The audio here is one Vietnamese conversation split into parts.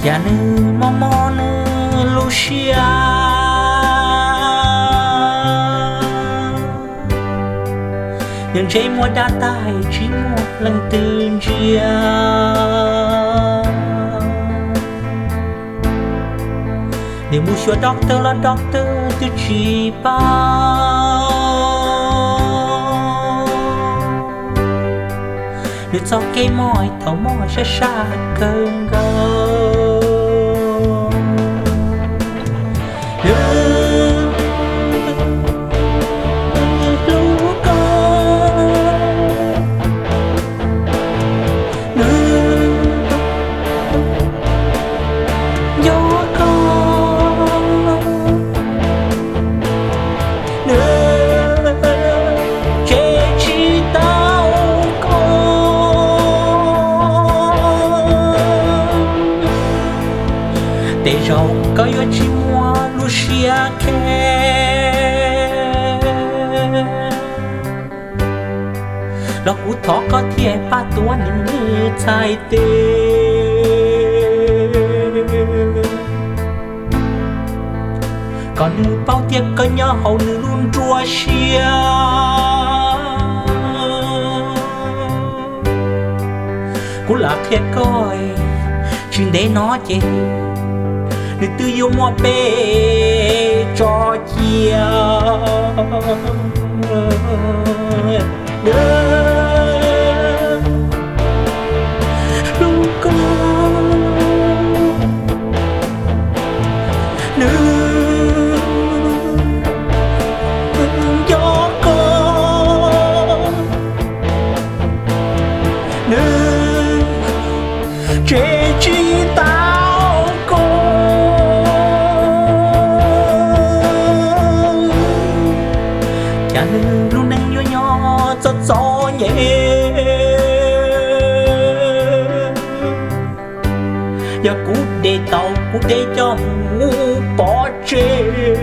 ya nữ mò mò nữ Lucia nhưng trái mua đã tay chỉ một lần từ chia để mua cho doctor là doctor từ chỉ bao để cho cái mỏi thấu mỏi sẽ xa cơn gâu để rồi có yêu chỉ mua Lucia kê lo cú thọ có thiệt ba tuổi nữ trai tê còn nữ bao tiệc có nhớ hậu nữ luôn chua xia cú lạc thiệt coi chuyện để nói chị để tự yêu mua bê cho chia lúc con nữ gió con nữ trẻ chi tao luôn đang nhớ nhỏ rất gió nhẹ giờ cú để tàu cú để cho ngủ bỏ chê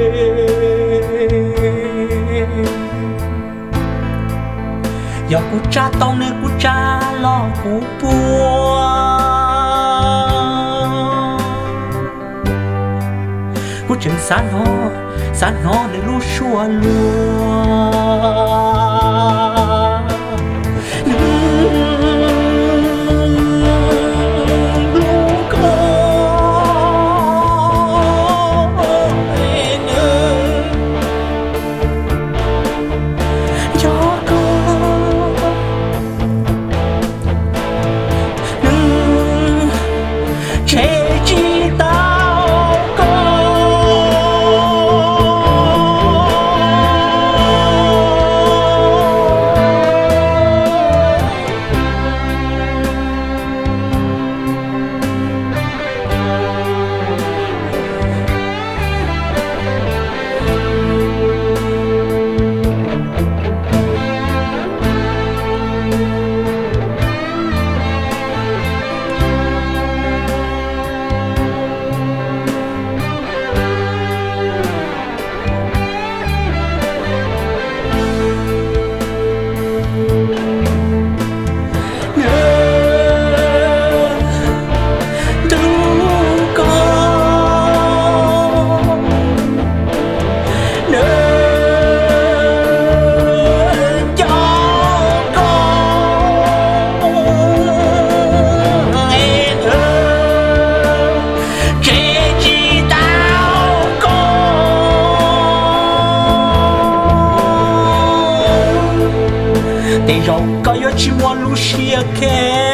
giờ cú cha tàu nơi cú cha lo cú bua cú chừng sáng nó để lu xua lúa để rồi có yêu chỉ mua Lucia kê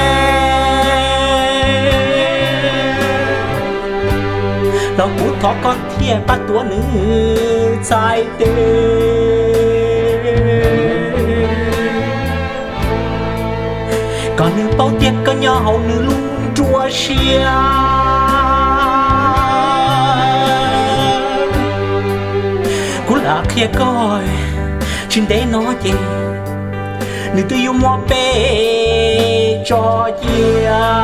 lo cú thọ có thiệt ba tuổi nữ trai tê còn nữ bao tiệc có nhớ hậu nữ luôn chua xia cú lạc kia coi chuyện để nói chị nữ tự yêu mua bê cho chia